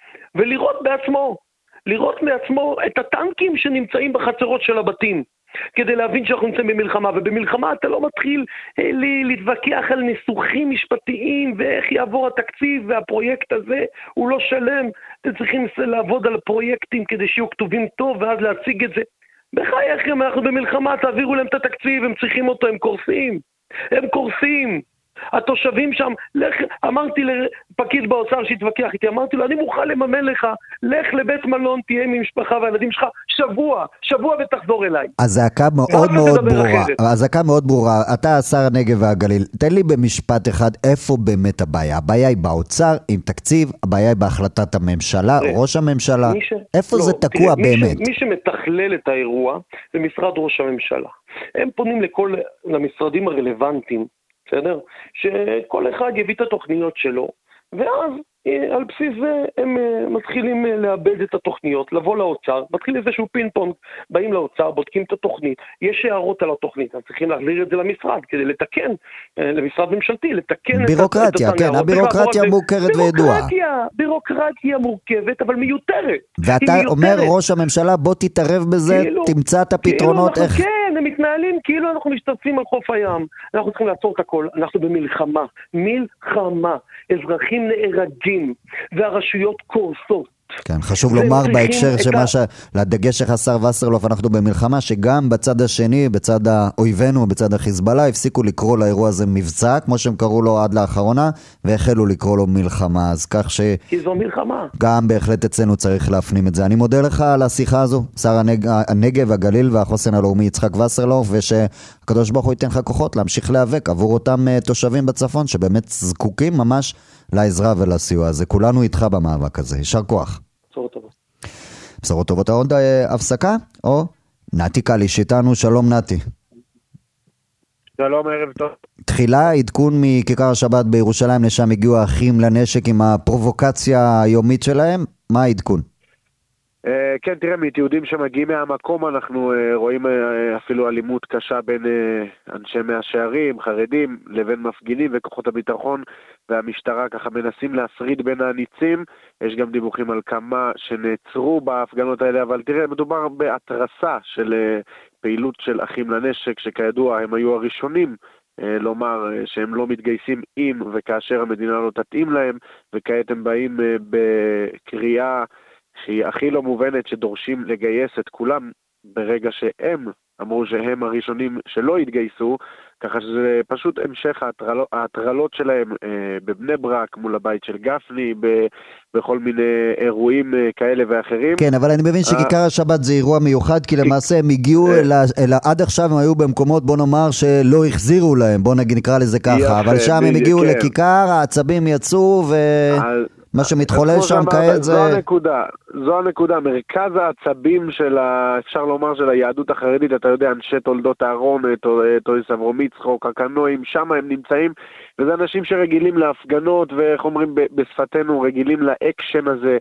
ולראות בעצמו לראות בעצמו את הטנקים שנמצאים בחצרות של הבתים, כדי להבין שאנחנו נמצאים במלחמה. ובמלחמה אתה לא מתחיל אה, להתווכח על ניסוחים משפטיים ואיך יעבור התקציב, והפרויקט הזה הוא לא שלם, אתם צריכים לעבוד על פרויקטים כדי שיהיו כתובים טוב ואז להציג את זה. בחייכם, אנחנו במלחמה, תעבירו להם את התקציב, הם צריכים אותו, הם קורסים הם קורסים התושבים שם. לך, אמרתי לפקיד באוצר שהתווכח איתי, אמרתי לו, אני מוכן לממן לך, לך לבית מלון, תהיה עם משפחה והילדים שלך שבוע, שבוע ותחזור אליי. הזעקה מאוד מאוד ברורה, הזעקה מאוד ברורה. אתה שר הנגב והגליל, תן לי במשפט אחד, איפה באמת הבעיה? הבעיה היא באוצר, עם תקציב, הבעיה היא בהחלטת הממשלה, ראש הממשלה, ש... איפה לא, זה תקוע תראה, באמת? מי, ש... מי שמתכלל את האירוע זה משרד ראש הממשלה. הם פונים לכל, למשרדים הרלוונטיים, בסדר? שכל אחד יביא את התוכניות שלו, ואז על בסיס זה הם מתחילים לאבד את התוכניות, לבוא לאוצר, מתחיל איזשהו פינפונג, באים לאוצר, בודקים את התוכנית, יש הערות על התוכנית, אז צריכים להחזיר את זה למשרד, כדי לתקן, למשרד ממשלתי, לתקן בירוקרטיה, כן, הבירוקרטיה מוכרת וידועה. בירוקרטיה, בירוקרטיה מורכבת, אבל מיותרת. ואתה אומר ראש הממשלה, בוא תתערב בזה, תמצא את הפתרונות, איך... הם מתנהלים כאילו אנחנו משתתפים על חוף הים. אנחנו צריכים לעצור את הכל. אנחנו במלחמה. מלחמה. אזרחים נהרגים, והרשויות קורסות. כן, חשוב לומר בהקשר שמה ש... לדגש שלך שר וסרלוף, אנחנו במלחמה שגם בצד השני, בצד האויבינו, בצד החיזבאללה, הפסיקו לקרוא לאירוע הזה מבצע, כמו שהם קראו לו עד לאחרונה, והחלו לקרוא לו מלחמה. אז כך ש... כי זו מלחמה. גם בהחלט אצלנו צריך להפנים את זה. אני מודה לך על השיחה הזו, שר הנג... הנגב, הגליל והחוסן הלאומי יצחק וסרלוף, ושהקדוש ברוך הוא ייתן לך כוחות להמשיך להיאבק עבור אותם תושבים בצפון, שבאמת זקוקים ממש לעזרה ולסיוע הזה. כולנו איתך במאבק הזה. יישר כוח. בשורות טובות. בשורות טובות. עוד הפסקה? או נתי קליש איתנו, שלום נתי. שלום, ערב טוב. תחילה עדכון מכיכר השבת בירושלים, לשם הגיעו האחים לנשק עם הפרובוקציה היומית שלהם, מה העדכון? כן, תראה, מתיעודים שמגיעים מהמקום אנחנו רואים אפילו אלימות קשה בין אנשי מאה שערים, חרדים, לבין מפגינים וכוחות הביטחון והמשטרה, ככה מנסים להפריד בין הניצים. יש גם דיווחים על כמה שנעצרו בהפגנות האלה, אבל תראה, מדובר בהתרסה של פעילות של אחים לנשק, שכידוע הם היו הראשונים לומר שהם לא מתגייסים אם וכאשר המדינה לא תתאים להם, וכעת הם באים בקריאה שהיא הכי לא מובנת, שדורשים לגייס את כולם ברגע שהם אמרו שהם הראשונים שלא התגייסו, ככה שזה פשוט המשך ההטרלות, ההטרלות שלהם אה, בבני ברק, מול הבית של גפני, ב, בכל מיני אירועים אה, כאלה ואחרים. כן, אבל אני מבין שכיכר השבת זה אירוע מיוחד, כי למעשה הם הגיעו, אלא, אלא עד עכשיו הם היו במקומות, בוא נאמר, שלא החזירו להם, בוא נגיד, נקרא לזה ככה, יפה, אבל שם הם הגיעו כן. לכיכר, העצבים יצאו ו... על... מה שמתחולל שם כעת זה... זו הנקודה, זו הנקודה, מרכז העצבים של, ה... אפשר לומר, של היהדות החרדית, אתה יודע, אנשי תולדות הארון, תויס אברום יצחק, הקנועים, שם הם נמצאים, וזה אנשים שרגילים להפגנות, ואיך אומרים בשפתנו, רגילים לאקשן הזה,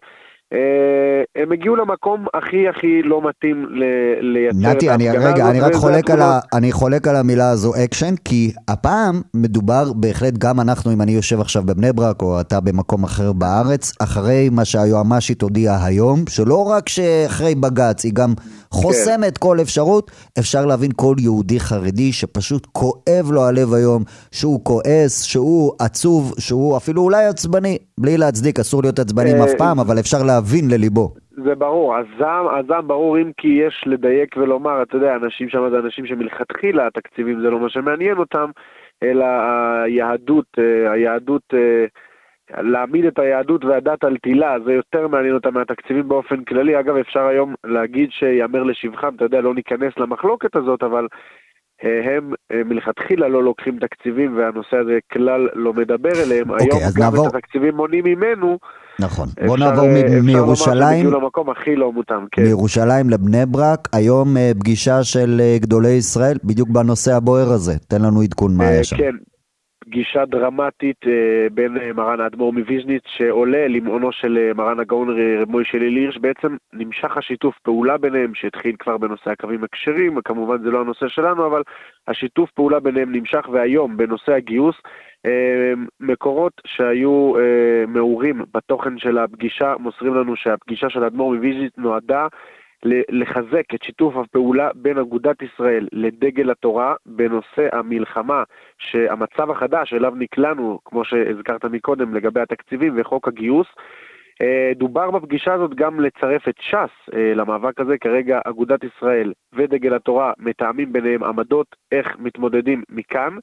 הם הגיעו למקום הכי הכי לא מתאים לייצר נתי, את אני, ההפגנה רגע, הזאת. אני רק חולק על, ה, התגובות... אני חולק על המילה הזו אקשן, כי הפעם מדובר בהחלט גם אנחנו, אם אני יושב עכשיו בבני ברק או אתה במקום אחר בארץ, אחרי מה שהיועמ"שית הודיעה היום, שלא רק שאחרי בגץ, היא גם חוסמת כל אפשרות, אפשר להבין כל יהודי חרדי שפשוט כואב לו הלב היום, שהוא כועס, שהוא עצוב, שהוא אפילו אולי עצבני, בלי להצדיק, אסור להיות עצבנים אף פעם, אבל אפשר להבין לליבו. זה ברור, הזעם, הזעם ברור, אם כי יש לדייק ולומר, אתה יודע, אנשים שם זה אנשים שמלכתחילה התקציבים זה לא מה שמעניין אותם, אלא היהדות, היהדות, להעמיד את היהדות והדת על תילה, זה יותר מעניין אותם מהתקציבים באופן כללי. אגב, אפשר היום להגיד שיאמר לשבחם, אתה יודע, לא ניכנס למחלוקת הזאת, אבל הם מלכתחילה לא לוקחים תקציבים, והנושא הזה כלל לא מדבר אליהם. אוקיי, היום גם נעבור... את התקציבים מונים ממנו. נכון. בוא נעבור מירושלים, למקום הכי לא מותם, כן. מירושלים לבני ברק, היום פגישה של גדולי ישראל, בדיוק בנושא הבוער הזה. תן לנו עדכון מה היה שם. כן, פגישה דרמטית בין מרן האדמו"ר מוויז'ניץ, שעולה למעונו של מרן הגאון רב מוישה ליל הירש. בעצם נמשך השיתוף פעולה ביניהם, שהתחיל כבר בנושא הקווים הכשרים, כמובן זה לא הנושא שלנו, אבל השיתוף פעולה ביניהם נמשך, והיום בנושא הגיוס, מקורות שהיו מעורים בתוכן של הפגישה מוסרים לנו שהפגישה של האדמו"ר מוויז'ניץ נועדה לחזק את שיתוף הפעולה בין אגודת ישראל לדגל התורה בנושא המלחמה, שהמצב החדש אליו נקלענו, כמו שהזכרת מקודם, לגבי התקציבים וחוק הגיוס. דובר בפגישה הזאת גם לצרף את ש"ס למאבק הזה. כרגע אגודת ישראל ודגל התורה מתאמים ביניהם עמדות איך מתמודדים מכאן.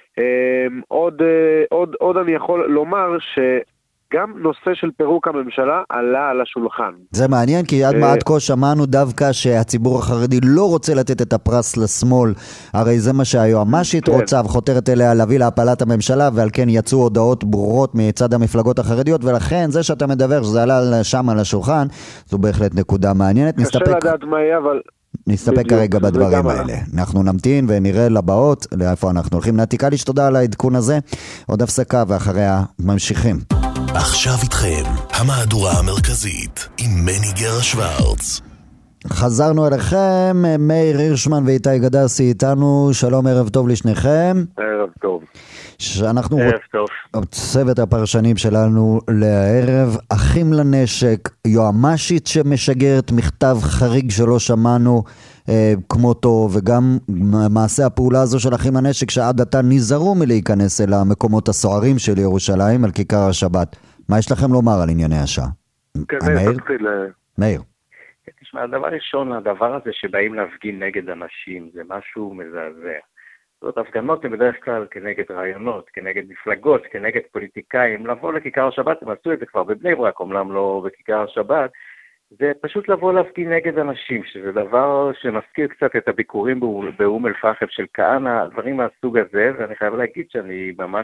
עוד, עוד, עוד אני יכול לומר שגם נושא של פירוק הממשלה עלה על השולחן. זה מעניין, כי עד מעט כה שמענו דווקא שהציבור החרדי לא רוצה לתת את הפרס לשמאל, הרי זה מה שהיועמ"שית רוצה וחותרת אליה להביא להפלת הממשלה, ועל כן יצאו הודעות ברורות מצד המפלגות החרדיות, ולכן זה שאתה מדבר שזה עלה שם על השולחן, זו בהחלט נקודה מעניינת. קשה נסתפק... לדעת מה יהיה, אבל... נסתפק כרגע בדברים האלה. אנחנו נמתין ונראה לבאות לאיפה אנחנו הולכים. נתי קליש, תודה על העדכון הזה. עוד הפסקה ואחריה ממשיכים. עכשיו איתכם המהדורה המרכזית עם מני גרה שוורץ. חזרנו אליכם, מאיר הירשמן ואיתי גדסי איתנו. שלום, ערב טוב לשניכם. ערב טוב. שאנחנו ערב טוב. צוות הפרשנים שלנו לערב, אחים לנשק, יועמ"שית שמשגרת מכתב חריג שלא שמענו אה, כמותו, וגם מעשה הפעולה הזו של אחים לנשק שעד עתה נזהרו מלהיכנס אל המקומות הסוערים של ירושלים על כיכר השבת. מה יש לכם לומר על ענייני השעה? כן, מאיר? תתחיל. מאיר. תשמע, הדבר ראשון, הדבר הזה שבאים להפגין נגד אנשים, זה משהו מזעזע. זאת הפגנות הן בדרך כלל כנגד רעיונות, כנגד מפלגות, כנגד פוליטיקאים. לבוא לכיכר השבת, הם עשו את זה כבר בבני ברק, אומנם לא בכיכר השבת, זה פשוט לבוא להפגין נגד אנשים, שזה דבר שמזכיר קצת את הביקורים באום אל פחם של כהנא, דברים מהסוג הזה, ואני חייב להגיד שאני ממש,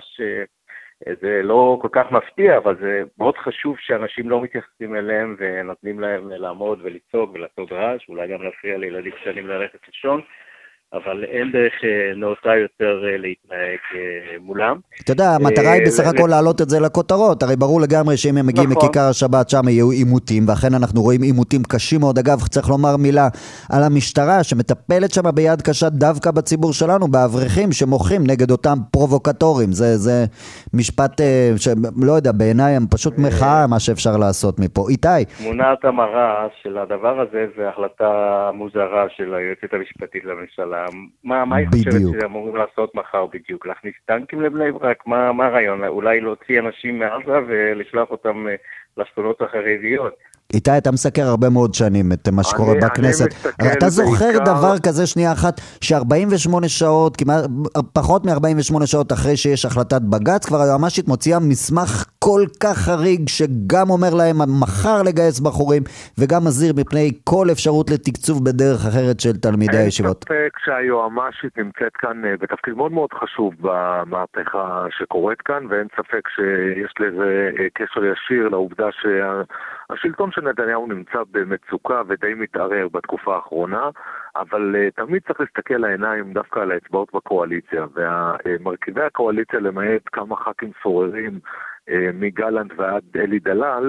זה לא כל כך מפתיע, אבל זה מאוד חשוב שאנשים לא מתייחסים אליהם ונותנים להם לעמוד ולצעוק ולעשות רעש, ואולי גם להפריע לילדים קטנים ללכת לישון. אבל אין דרך נאותה יותר להתנהג מולם. אתה יודע, המטרה היא בסך הכל להעלות את זה לכותרות, הרי ברור לגמרי שאם הם מגיעים מכיכר השבת שם יהיו עימותים, ואכן אנחנו רואים עימותים קשים מאוד. אגב, צריך לומר מילה על המשטרה שמטפלת שם ביד קשה דווקא בציבור שלנו, באברכים שמוחים נגד אותם פרובוקטורים. זה, זה משפט שלא יודע, בעיניי הם פשוט מחאה מה שאפשר לעשות מפה. איתי. תמונת המראה של הדבר הזה זה החלטה מוזרה של היועצת המשפטית לממשלה. מה, מה היא חושבת שאמורים לעשות מחר בדיוק? להכניס טנקים לבני ברק? מה, מה הרעיון? אולי להוציא אנשים מעזה ולשלוח אותם לשכונות החרדיות? איתי, אתה מסקר הרבה מאוד שנים את מה שקורה בכנסת. אתה זוכר דבר כזה, שנייה אחת, ש-ארבעים ושמונה שעות, כמעט, פחות מ-ארבעים ושמונה שעות אחרי שיש החלטת בג"ץ, כבר היועמ"שית מוציאה מסמך כל כך חריג, שגם אומר להם מחר לגייס בחורים, וגם מזהיר מפני כל אפשרות לתקצוב בדרך אחרת של תלמידי הישיבות. אין ספק שהיועמ"שית נמצאת כאן בתפקיד מאוד מאוד חשוב במהפכה שקורית כאן, ואין ספק שיש לזה קשר ישיר לעובדה שהשלטון של נתניהו נמצא במצוקה ודי מתערער בתקופה האחרונה, אבל uh, תמיד צריך להסתכל לעיניים דווקא על האצבעות בקואליציה, והמרכיבי הקואליציה, למעט כמה ח"כים סוררים uh, מגלנט ועד אלי דלל,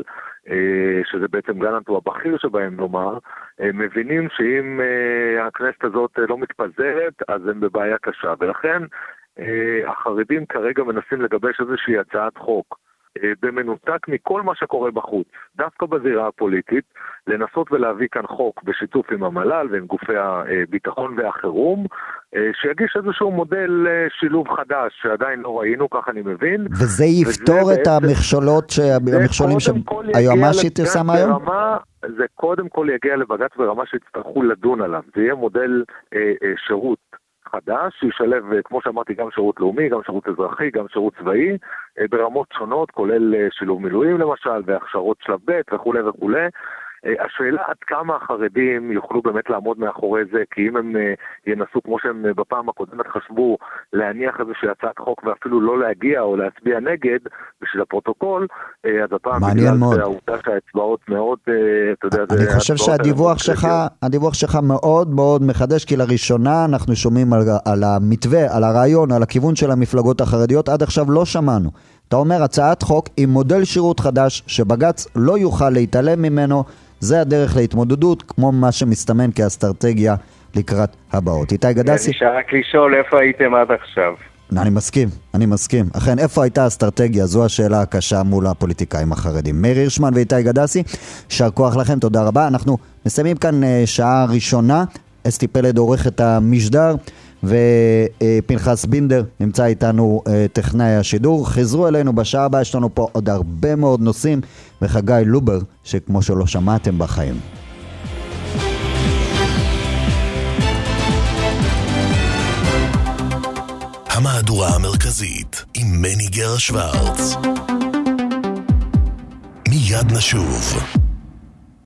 שזה בעצם גלנט הוא הבכיר שבהם נאמר, מבינים שאם הכנסת הזאת לא מתפזרת, אז הם בבעיה קשה. ולכן החרדים כרגע מנסים לגבש איזושהי הצעת חוק, במנותק מכל מה שקורה בחוץ, דווקא בזירה הפוליטית, לנסות ולהביא כאן חוק בשיתוף עם המל"ל ועם גופי הביטחון והחירום, שיגיש איזשהו מודל שילוב חדש שעדיין לא ראינו, כך אני מבין. וזה יפתור וזה את בעצם, המכשולות, המכשולים שהיועמ"שית שמה היום? ברמה, זה קודם כל יגיע לבג"ץ ברמה שיצטרכו לדון עליו. זה יהיה מודל אה, אה, שירות חדש, שישלב, כמו שאמרתי, גם שירות לאומי, גם שירות אזרחי, גם שירות צבאי, ברמות שונות, כולל שילוב מילואים למשל, והכשרות שלב ב' וכו' וכו'. השאלה עד כמה החרדים יוכלו באמת לעמוד מאחורי זה, כי אם הם ינסו, כמו שהם בפעם הקודמת חשבו, להניח איזושהי הצעת חוק ואפילו לא להגיע או להצביע נגד בשביל הפרוטוקול, אז הפעם בגלל העובדה שהאצבעות מאוד, אתה יודע, אני חושב שהדיווח שלך, הדיווח שלך מאוד מאוד מחדש, כי לראשונה אנחנו שומעים על, על המתווה, על הרעיון, על הכיוון של המפלגות החרדיות, עד עכשיו לא שמענו. אתה אומר, הצעת חוק עם מודל שירות חדש, שבג"ץ לא יוכל להתעלם ממנו, זה הדרך להתמודדות, כמו מה שמסתמן כאסטרטגיה לקראת הבאות. איתי גדסי. נשאר רק לשאול איפה הייתם עד עכשיו. אני מסכים, אני מסכים. אכן, איפה הייתה האסטרטגיה? זו השאלה הקשה מול הפוליטיקאים החרדים. מאיר הירשמן ואיתי גדסי, שר כוח לכם, תודה רבה. אנחנו מסיימים כאן שעה ראשונה. אסתי פלד עורך את המשדר, ופנחס בינדר נמצא איתנו טכנאי השידור. חזרו אלינו בשעה הבאה, יש לנו פה עוד הרבה מאוד נושאים, וחגי לובר, שכמו שלא שמעתם בחיים. המהדורה המרכזית עם מני גרה שוורץ. מיד נשוב.